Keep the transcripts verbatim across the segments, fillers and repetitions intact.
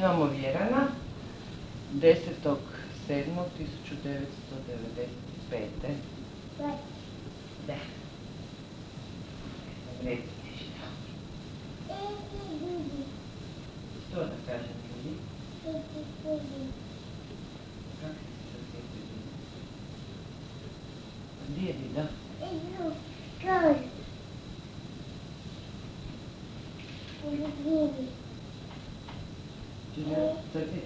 Imamo Vjerana, desetog sedmog tisuću devetsto devedeset pete. Da. Recite što. Što da kažem ljudi? Kako ti se osjetio Dida? Gdje je Dida? Čega crtić?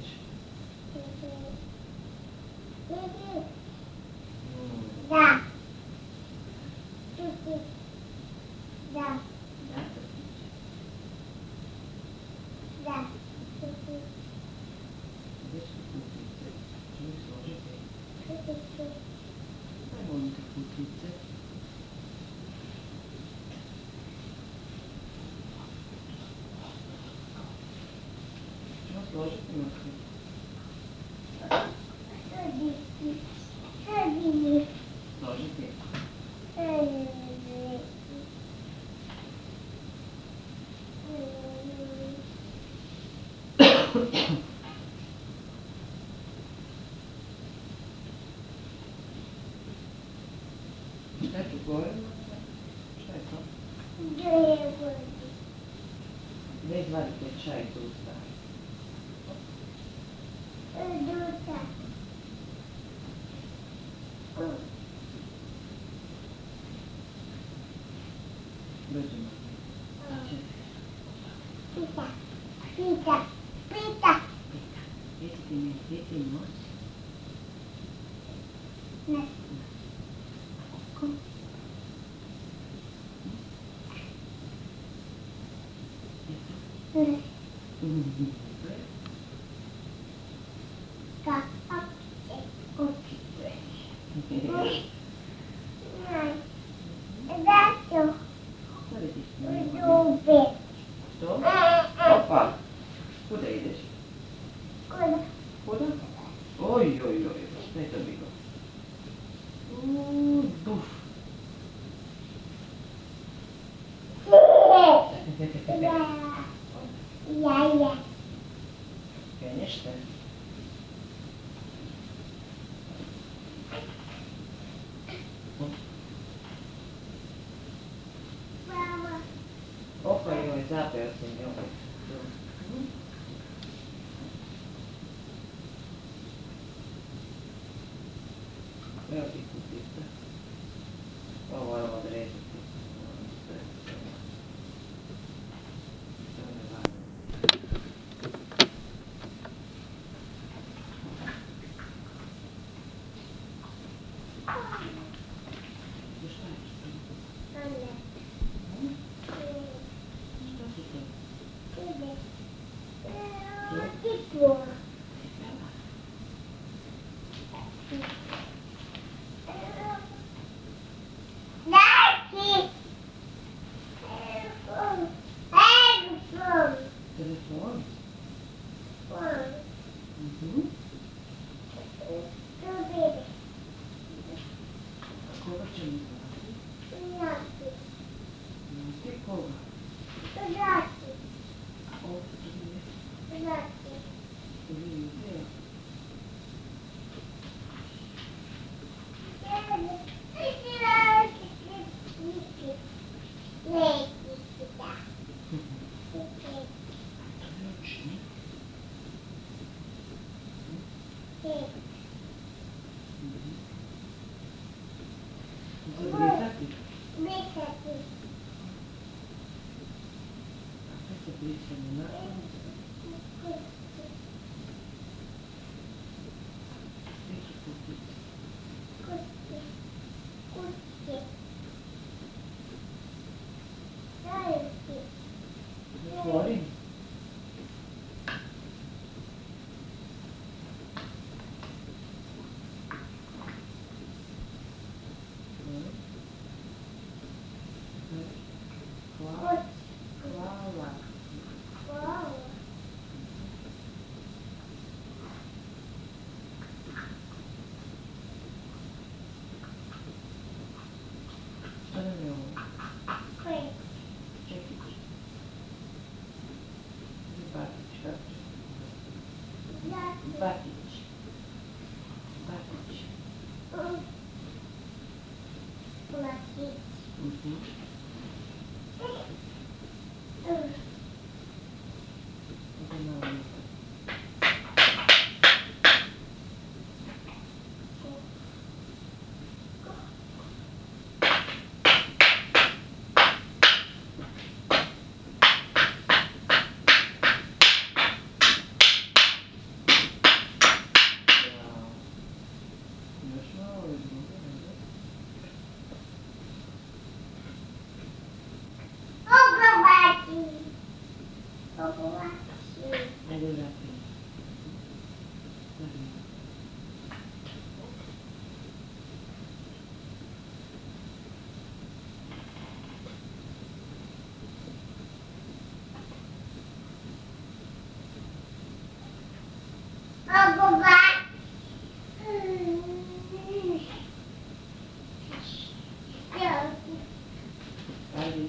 Da. Da. Da, crtić. Da. Gdje su kutice? Čemu složite? Daj molim te kutice. Čemu složiti mrkvi? Složiti? Šta je tu gore? Šta je to? Da izvadite čaj tu stavi. Dođemo. Pita, pita, pita. Gdje ti mi, gdje ti nos? Ne. Oko? Ne. Dobro. Ka, okice, okice. Zato, Šta vidiš? Nema. ljube. Što? Opa! Kuda ideš? Kuda? Kuda? Oj, oj, oj, šta je to bilo? Uuu, buf. Ja, ja. Penješ se? Mama. Opa, joj, zapeo sam joj. Evo ti kutica. Ovo moramo odrezati. Telefon? Mhm. Koga ćemo zvati? Znate koga? Ovo tu nije. Tu nije gdje? Ključni. Zabrisati? A kaj se brisamo na to? Gdje su kutice? Zatvorim? Hvala. Hvala. Šta nam je ovo? Čekić. Zbatić, kako će? Batić. Batić. Платить. Mhm. Ovo malo nekaj. Još malo izgleda, ajde. Ogovaci. Ogovaci. Ajde zapij. Zapij. Ogovaci. Ajde.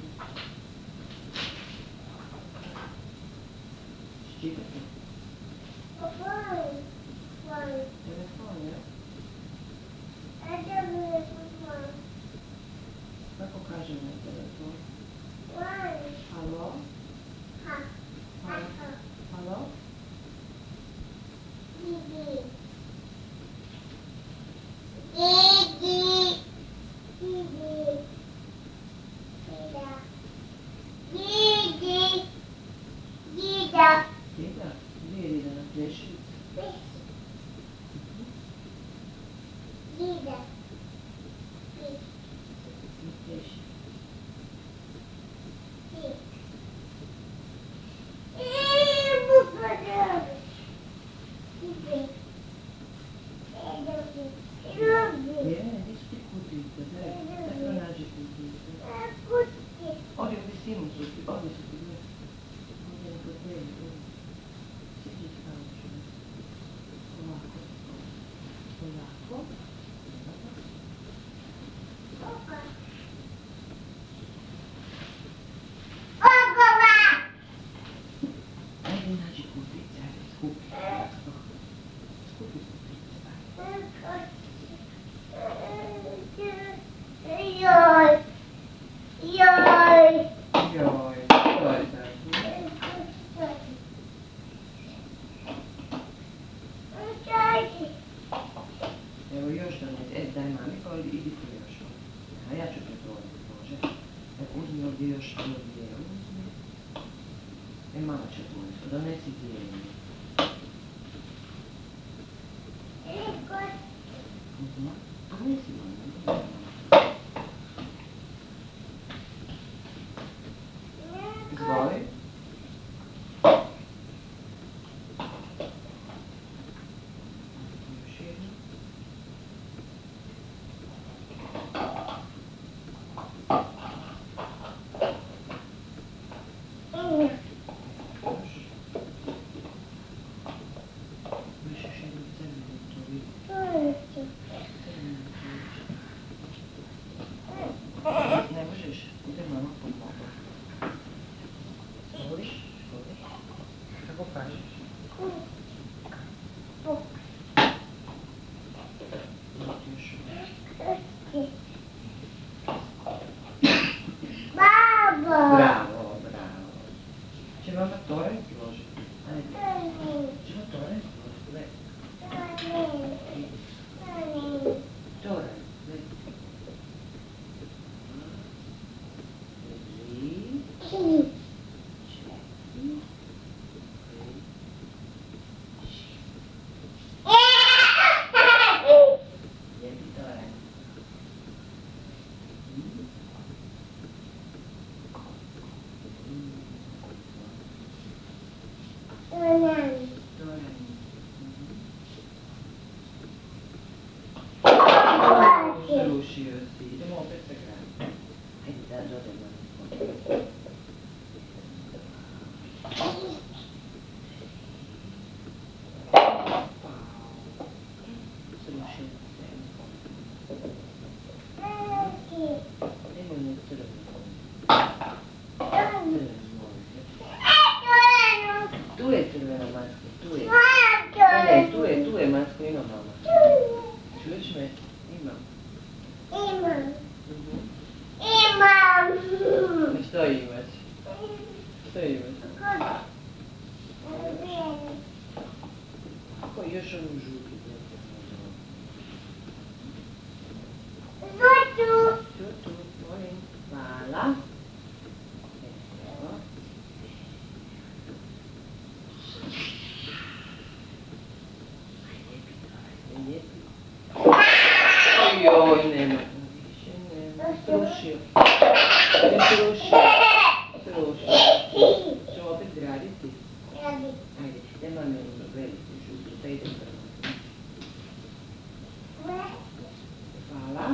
Ščipati. Telefon, ja? Kako kaže na telefon? Halo? Halo? Dida? Gdje je Dida na plješivici? Dida. Na plješi. Je, gdje su ti kutice? Daj, daj pronađi kutice. Ovdje u visinu su ti, ovdje su ti, gdje? Ovdje na fotelji, ovdje. Sidi tamo ću. Ovako. Ovako. Ajde nađi kutice, ajde skupi. Skupi kutice, ajde. Joj. Joj. Joj, to je tako. Evo još da ne, e, daj mami, pa idi tu još. A ja ću pretvoriti, može? E, uzmi ovdje još to dvije, uzmi. E, mama će tvojiti, donesi dvije. Mhm. Donesi mama, izvoli. Još jedno. Još. Još još jednu crvenu, to vidi. Crvenu ključ. Ne možeš, ide mama pomogu. Voliš? Voliš? Kako kažeš? Još. Babo. Bravo, bravo. Će mama toranj složiti? Ajde. Ćemo toranj složiti, le. Toranj, le. Tri. Četiri. Lijepi toranj. Toranj. Srušio si. Idemo opet sa granice. Ajde da dodamo. Srušio se. Idemo na crvenu. Crvenu. Tu je crvena maska, tu je. Ne, tu Što imaš? Što imaš? Kako još onu žutu? Žutu. Žutu, molim. Hvala. Evo. Ajde, lijepi. Ojoj, nema. Više nema. Srušio. Ne srušio. Srušio. Ćemo opet graditi? Ajde, da mame ono veliki žutu, da idem prvo. Hvala.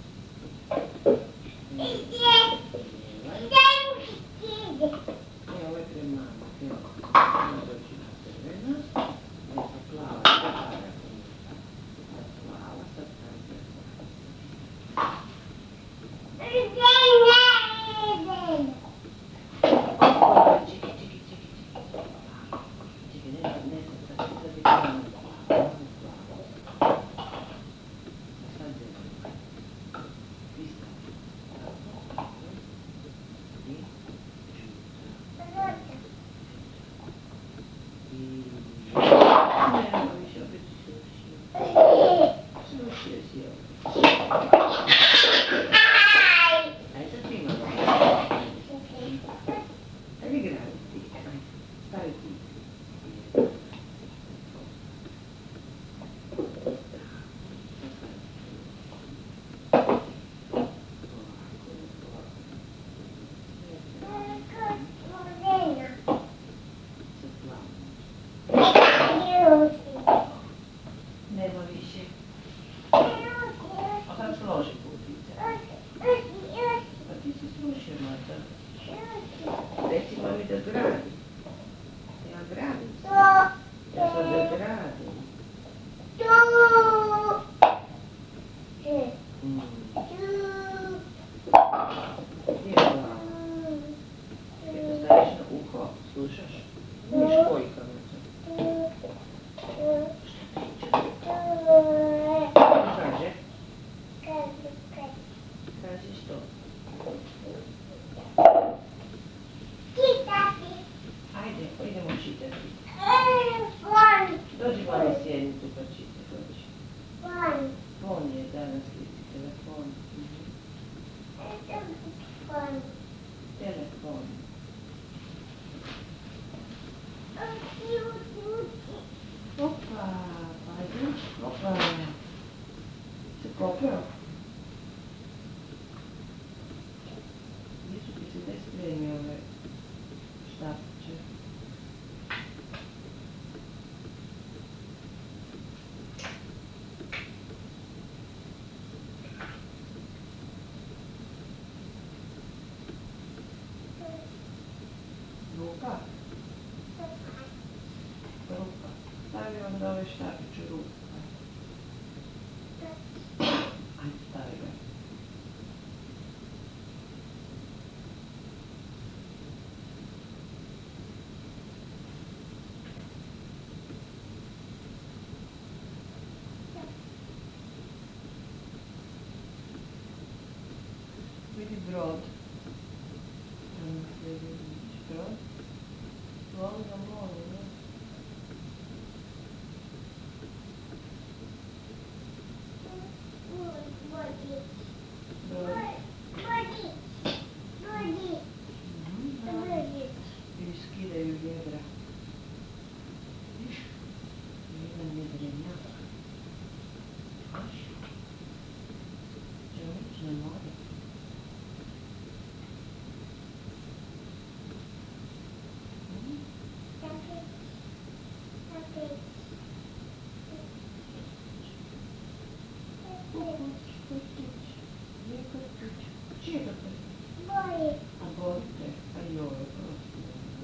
Evo, ovo je premalo. Evo, ovo dođi na crvena. Evo, plava, plava. Plava, sad sam premalo. Opa, čiki, čiki, čiki, čiki. Čiki, ne, ne, sad, sad, sad je plava. Sad je plava. Isto. I žuta. I... Ne, više opet si srušio. Srušio si opet. Aj, sad ti imamo. Ajde graditi. Ajde, stavi ti. Nema više. A kako složi putice? Pa ti si srušio, Marta. Reci mami da gradi. Ja gradim se. Ja sad da gradim. Mm. Gdje je glava? Gdje to staviš na uho? Slušaš? Nije školjka na to. Šta kaže? Kaži što? Ajde, idemo čitati. Dođi mali sjednicu pa čitaj, dođi. Fon je danas listi, telefon. Telefon. Opa, ajde, opa. Se kopio? Gdje su ti se ne spremi ove štapiće? Ruka? Ruka. Stavi onda ove štapiće u ruku. Ajde, stavi ga. Vidi brod. Brod. Molim ga, molim ga. Brod. Ili skidaju vjedra. Viš? Jedan jedrenjak. Viš? Čovječ ne more. Čije to te? A borite, a joj, prosti.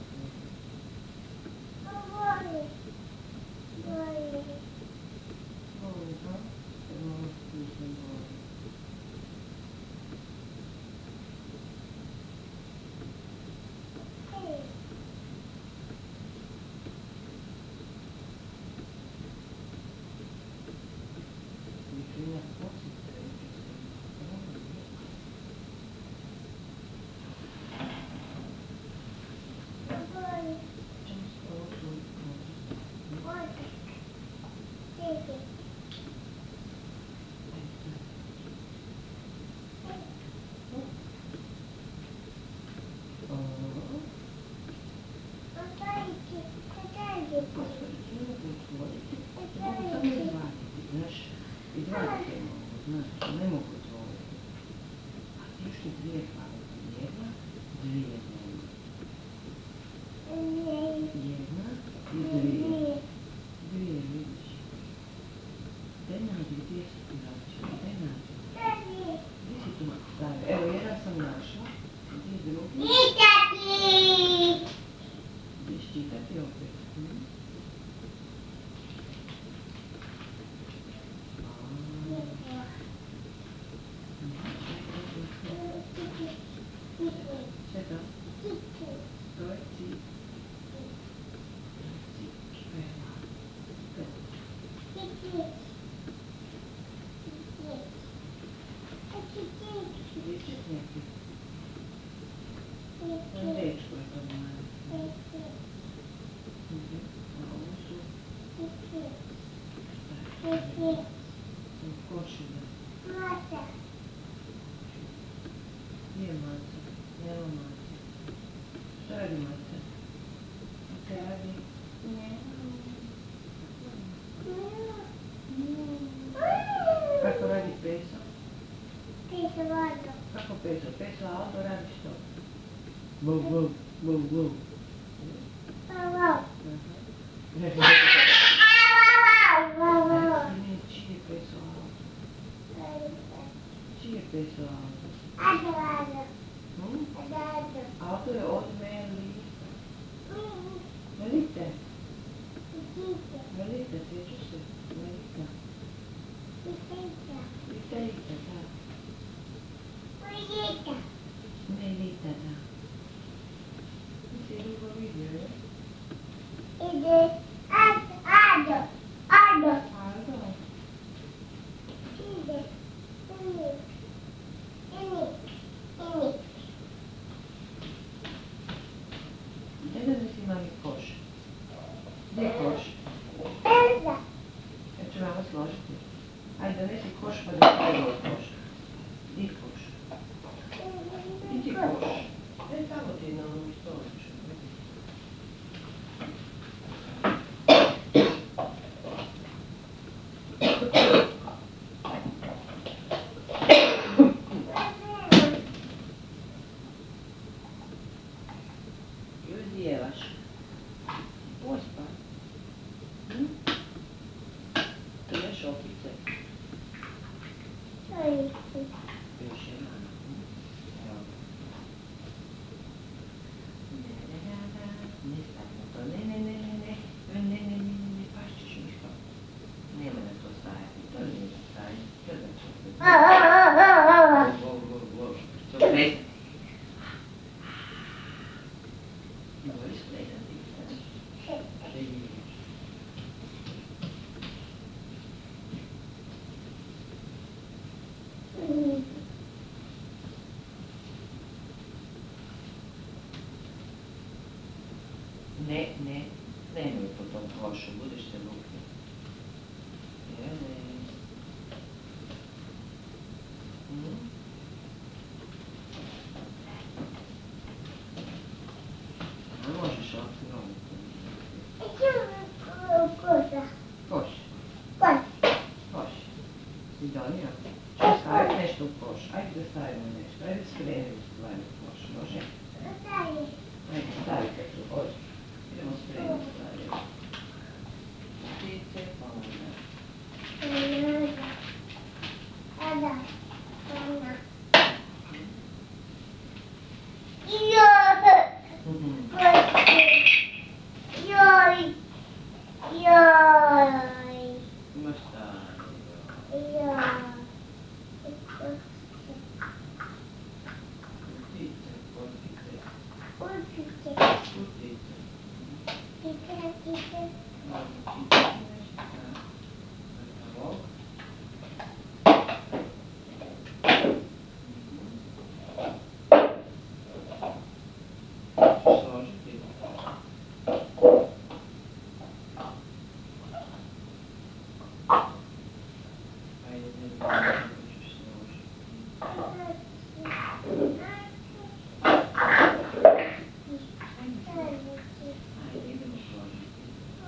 Voli, ha? Prosti se voli. Vitrina posite. Un dečko je to mali. A ovo su... U košima. Maca. Gdje je maca? Nema maca. Šta radi maca? Maca radi... Kako radi Peso? Peso vodo. Kako Peso? Peso Aldo radi što? Bov, bov, bov, bov. Ovo. Čiji je Peso Aldo? Čiji je Peso Aldo? Ado, ado. Hm? Ado, ado. Aldo je od Melita. Melite? Isite. Melita, sjećaš se? Melita. Isite. Melita, da. Ujita. Melita, da. Nisi je dugo vidio, je? Ide. Ado, ado. Ado. Aldo? Ide. Ini. Ini. Ini. Ne da nisi mami koš. Gdje je koš? Elza. Ja ću mama složiti. Ajde, donesi koš pa da stavimo koš. Di koš? Di ti koš? E, tamo ti je na ovom stoliću. I uzdjevaš. Pospa. Hm? To je šokice. Ujiti. Još je mama. Evo. Ne, ne, ne, ne, ne stavimo to. Ne, ne, ne, ne, ne, ne, ne, ne, ne, ne, ne, pašćeš Miško. Nema da to stajati, to nije da stajati. To je da će se... Wow, wow, wow. To prestati. Voliš prestati, znaš? Da vidiš. Ne, ne, nemoj po tom košu, budeš se luknio. Jele. Mm? Ne možeš ovako nogu. Kosa. Koš, Kosa. koš. Si donio? Što staviti nešto u koš? Ajde da stavimo nešto. Ajde skrenimo stvari u koš, može? Staje. Ajde, stavite tu, oj. Idemo spremiti stvari. Ptice, pa onda. Ada. Ona. Joj. Mhm. Joj. Joj. Ima šta? Joj. Ptice, potkice. Učiće. Putice. Tika, tika. Malo ptice nešto, da. Ovog. Složiti. Ajde, ne vidim kako ćeš složiti. Ajde, idemo složiti.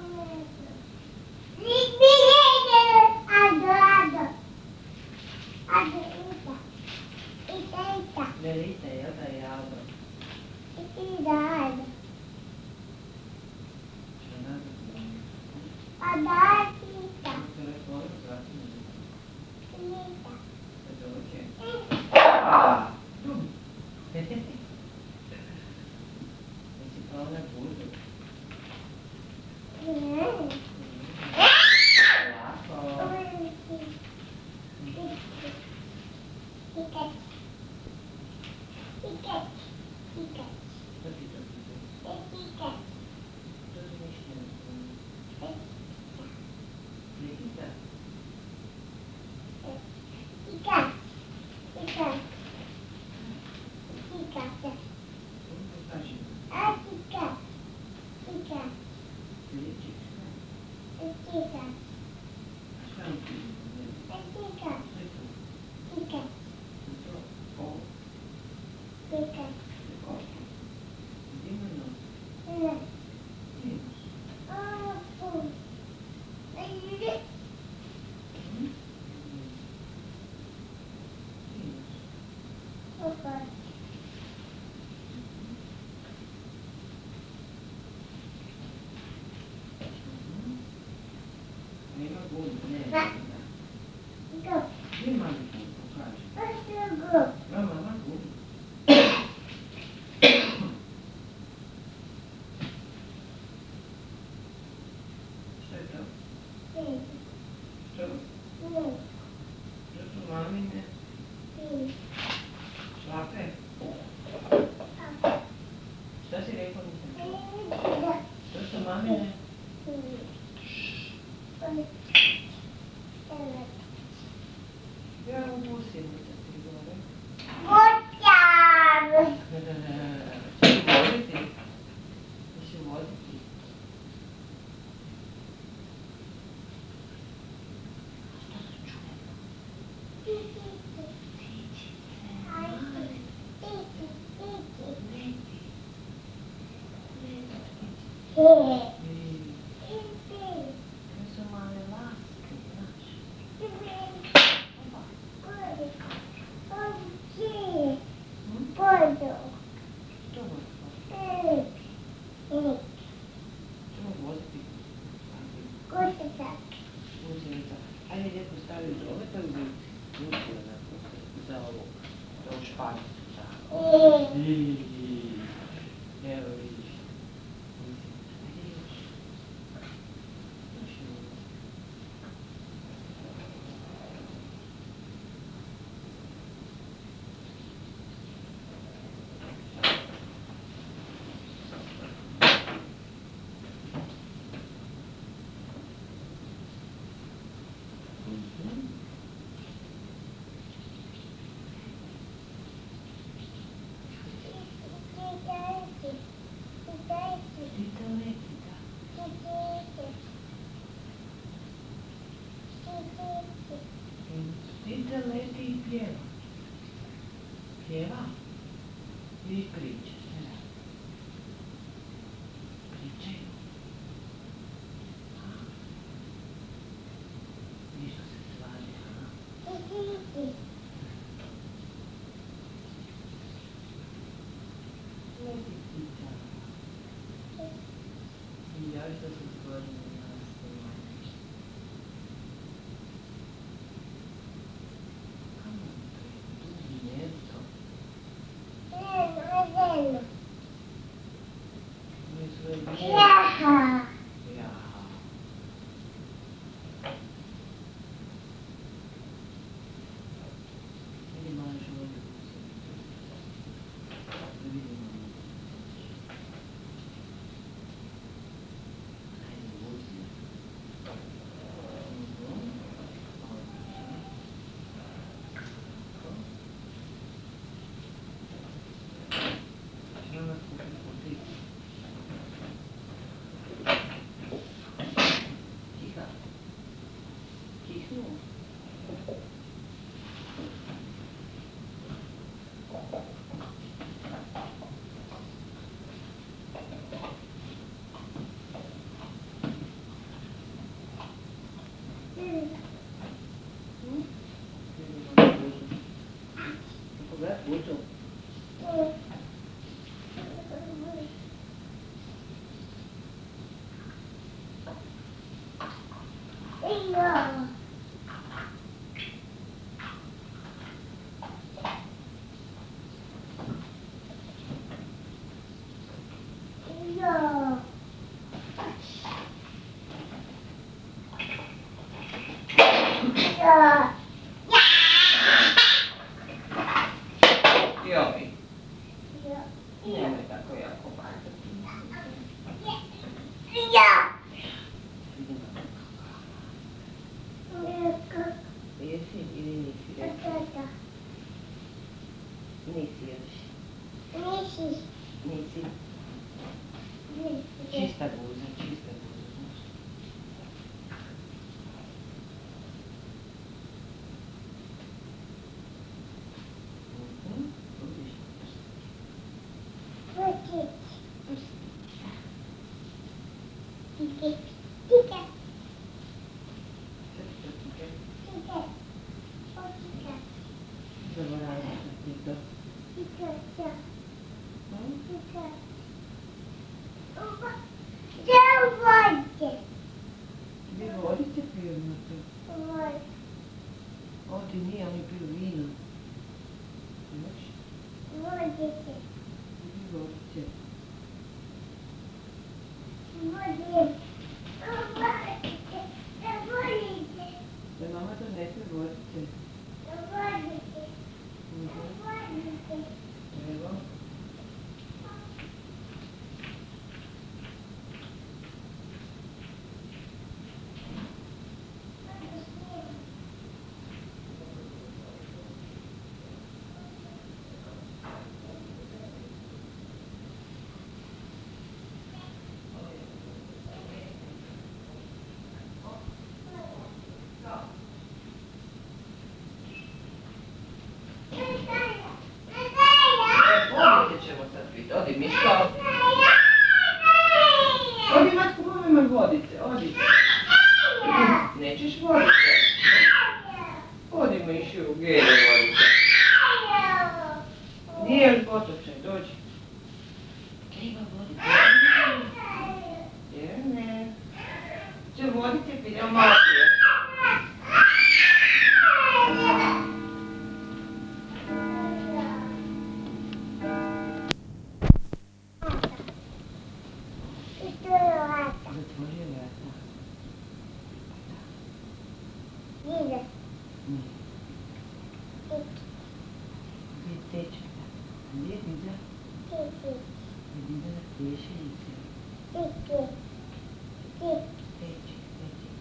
Ado, ado. Ado, ita. Ita, ita. Melita, jel da je Aldo? Ida, ado. Što nazad? Ada, ita. Telefon, zatim. Ita. Da dođe. A! Jesi pao na budu? Lako. Tiket. Tiket. Tiket. Što ti to pita? Tiket. To ti ništa ne znam. Nikita? Tiket. Tiket. Tiket. Pa ima gumu, ne, Da. ne, Go. ne. Ima li gumu, pokaži. Let's go. Mama, ima gumu. Što je to? Hey. Što? Hey. Što su mamine? Hey. Šlape? Šta si rekao nisam? Hey. Što su mamine? Ja ubusim da ti gore. Boćan! Češ voditi? Češ voditi? Što su čule? Hey. To su male laske, znaš. Što voditi? Što voditi? Gusjenica. Ajde lijepo stavi u drobeta i vuci. Vuci onako za ovo. Za ovu španicu. Tako. I, evo vidiš. Gusjenica. Ajde još. Još je ovo. Dita leti, da. Dita leti i pjeva. Pjeva? I kriče. Šta radi? Kričaju. A? Ništa se svadi, a? Leti ptica. I još da se stvorim na snimanje. Kamo to je? Tu gnjezdo. Mi svoje gnjezdo. Jaha. Vidi malo još ovdje gusjenicu. Da vidimo ovo. Ajde, vuci. Mhm. Odlično. Tako. Mama kupi poticu. Tiha. Tihnu. Vidimo na guzu. Pogledaj guzu. Joj. Nemoj tako jako bacati. Jesi ili nisi rekao? Nisi još. Nisi. Čista guza, čista guza, znaš. Mhm, vidiš. Zaboravim sam ti to. Vi vodite piju? Водите. Водите. Водите. Водите. Водите. Да мама донесе водите. Водите. Мгм. Водите. Ево. Vodite ćemo sad piti. Odi Miško. Odi Matko, pomaj vodite. Odi. Nećeš vodite. Odi Mišu, gdje vodite. Gdje je potočaj, dođi. Treba voditi. Jer ne. Če vodite, pidemo malo prije. Zatvori vrata. Nije. Nije. Gdje je tečka? Gdje je Dida? Tiki. Je Dida na pješenici. Tiki. Tiki. Tečik, tečik.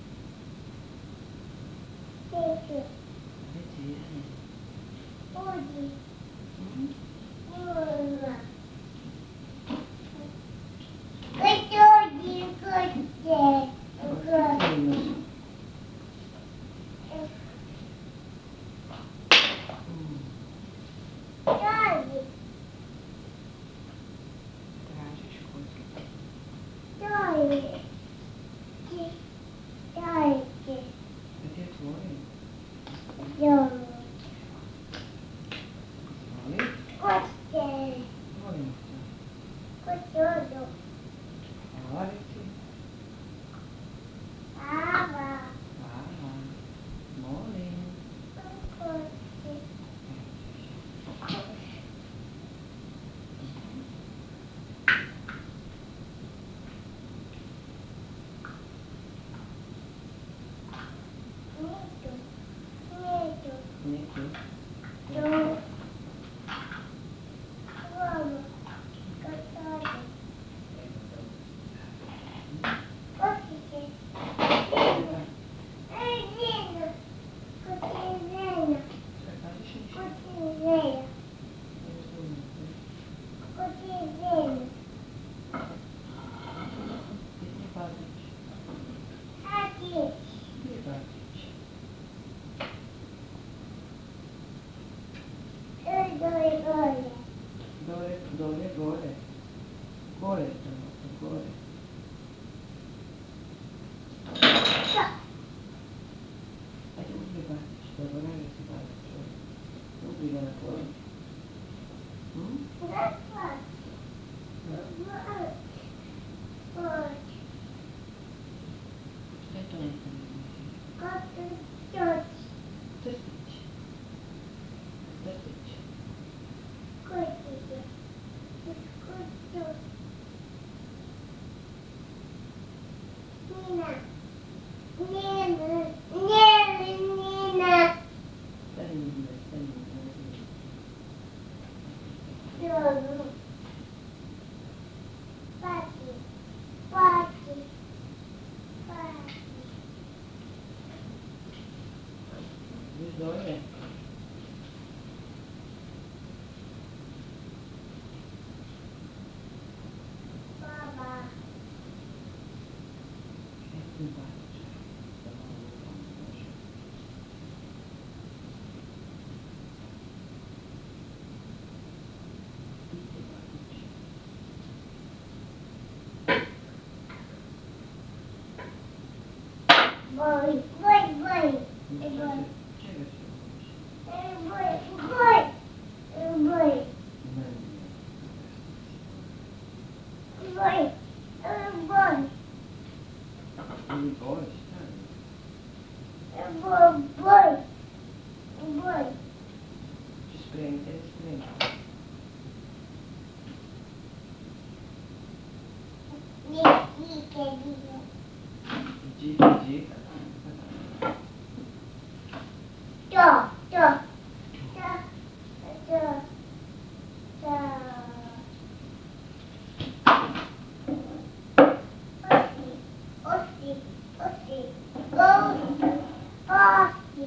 Tiki. Gdje će Irene? Udi. Mhm. Mama. Kućudi, kuće. Gdje imaš? Mm. Traži. Tražiš kuću. Traži. Traži. Da ti otvorim? Traži. Zvoli? Kuće. Volim te. Kućudu. Hvala reci. Baba. Hvala. Molim. Kuće. Nitu. Nitu. Neki. Tu. Mama. Kućudu. Kuće. Ej, Zina. Kuće Zina. Šta kažeš Miša? Kuće Zina. Ne razumijem te. Kuće Zina. Gdje ti je Batić? Hatić. Gdje je Batić? Dole, dole. Dole, dole, gore. Gore je tamo, gore. Šta? Ajde uzmi Batić, zaboravio si Batić ovdje. Uzmi ga na tvoju. Hm? Zapad. Zapad. Šta je to nekada? Kako ćoć? Crtić. Crtić. Kuće. Kuću. Nina. Nina. Nina. Nina. Stani mi, stani mi. Dobro. Pati. Pati. Pati. Viš dole? Baba. Eto Batić. Da malo lupam, može. Ide Batić. Boj. Boj. Boj. Čega se, čega se voliš? Boj. Boj. Boj. Ne, ne. Boj. Boj. Ili boj, šta je? Boj. Boj. Boj. Če spremite, ne spremite. Gigi. Ciao, ciao. Ciao, ciao, ciao. Ossi, ossi, ossi, ossi,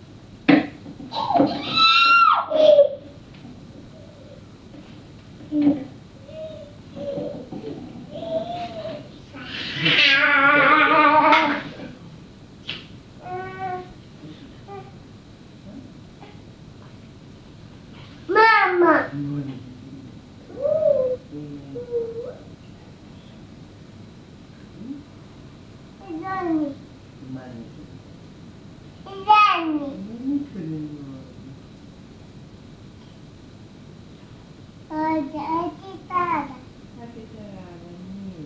ossi. Mamma. Gianni. Gianni. Oggi è chitarra. La chitarra, mia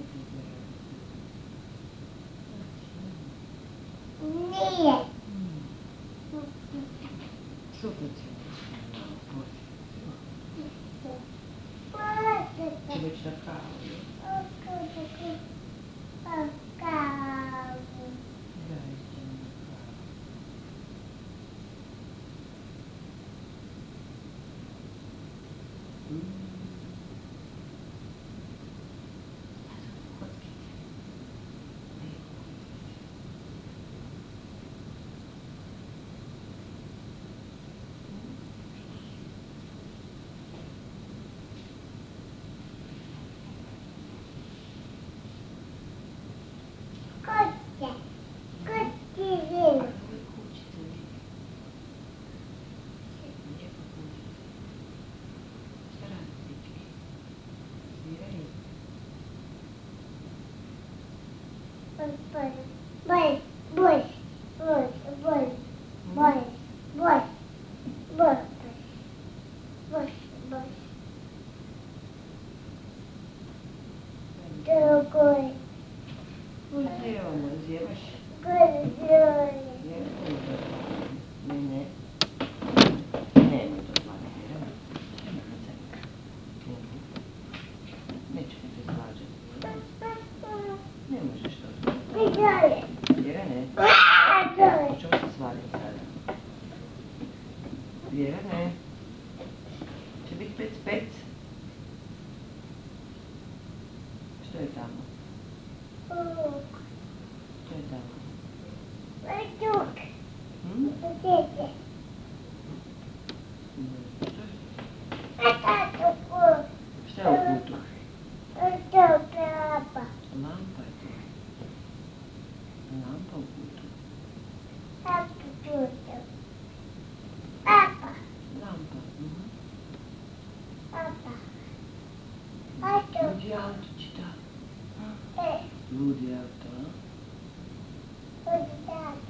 chitarra. Mia. Sopra c'è un po'. Ci metti a cavolo. A cavolo. A cavolo. Dai, stiamo a cavolo. Mm. Cos'è? Cos'è? Boy, boy, boy, boy, boy, boy, boy, boy, boy. Good, good, Buongiorno, zia, ma good, good. Ne ne ne to fare, neće mi se slađati. Ne možeš to. Vidjeli? Vjera ne. Vidjeli? Hoćemo se svaliti sada. Vjera ne. Će biti pec pec. Što je tamo? Što je tamo? Vrduk. Hm? Vidjeti? Što je? A tato Šta je u kutu? to prava. Lampa je tu. Lampa u kutu. Tato tuto. Papa, Lampa. Mhm. papa. Tato. Ludi auto ci dà. E, Ludi auto, eh? tata.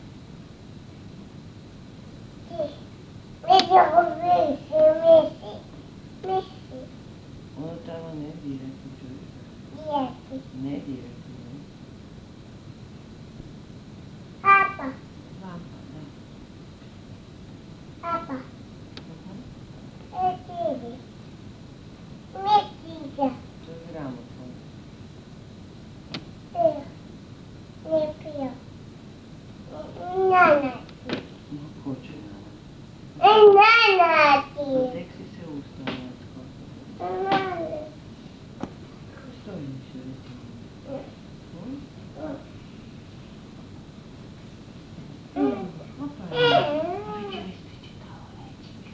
Sì. Vedi come messi, messi, messi. Ono tamo ne direktno čovjek. Dieci. Ne direktno, ne? Papa, Lampa, da. papa. Mhm. E vedi. Metti già. To je gramofon. Io. Ne più. Nanati. No, ko će nama? E nanati. Tek si se ustao, Matko. Nanati. Što je više recimo? Hm? Opa, neće mi stići tamo, neće mi.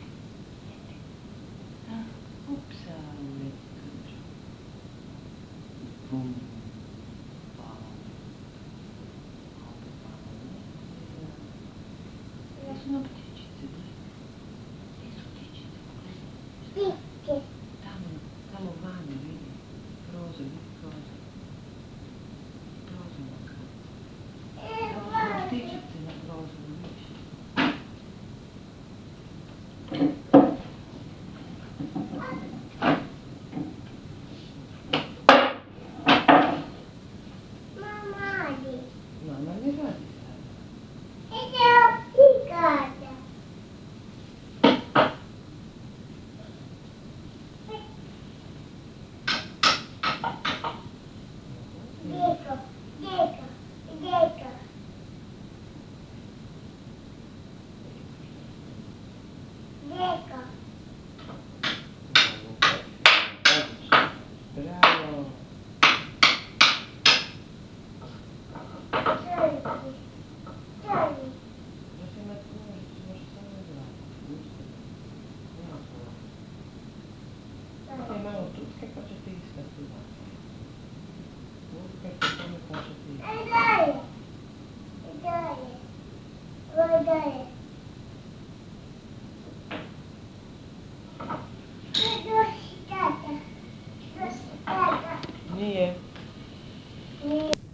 Upsa, uvijek kažu. Bum. Pao. Opet pao. Gdje su nam ptičice, gle? Gdje su ptičice, pogledaj. Picche. Tamo, tamo vani, vidi. Prozor, vidi prozor. Prozor makar. E Tamo su nam guarda. ptičice na prozoru, vidiš? Mamma di. Mama ne radi sada. E c'è applicata. Nije. Nije.